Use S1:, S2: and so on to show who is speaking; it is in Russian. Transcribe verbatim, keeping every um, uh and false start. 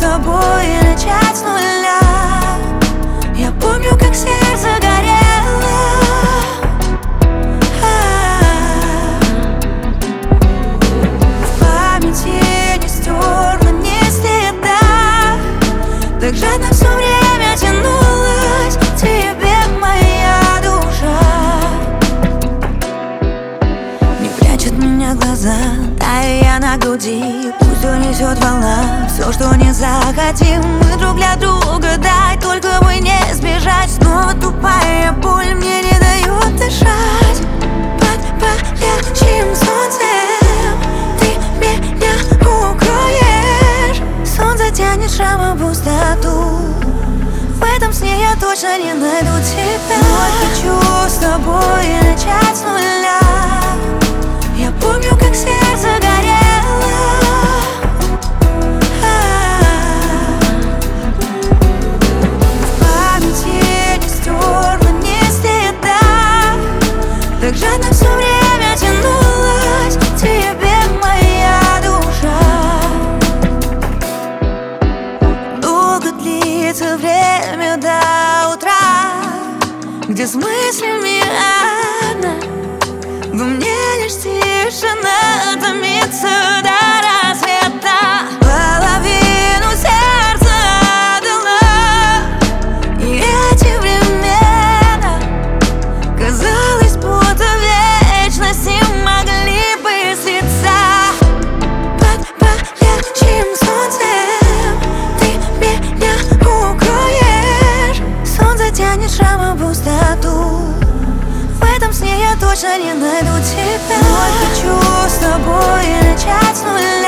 S1: тобой и начать с нуля. Я помню, как сердце горело, в памяти не стерла ни следа. Так жадно все время тянулась к тебе моя душа. Не прячет меня глаза, тая я на груди. Пусть унесет волна все, что не захотим мы друг для друга дать, только бы не сбежать. Снова тупая боль мне не дает дышать. Под палящим солнцем ты меня укроешь. Сон затянет шрамом пустоту. В этом сне я точно не найду тебя. Но хочу с тобой начать с нуля. Я помню, как сердце горело, в памяти не стерла ни следа. Так жадно все время тянулась к тебе моя душа. Долго длится время до утра, где с мыслями одна. Во мне лишь тишина томится до рассвета. Половину сердца отдала, и эти времена, казалось, будто вечность не могли бы слиться. Под палящим солнцем ты меня укроешь. Сон затянет шрамом пустоту. В этом сне я точно не найду тебя. Но хочу с тобой начать с нуля.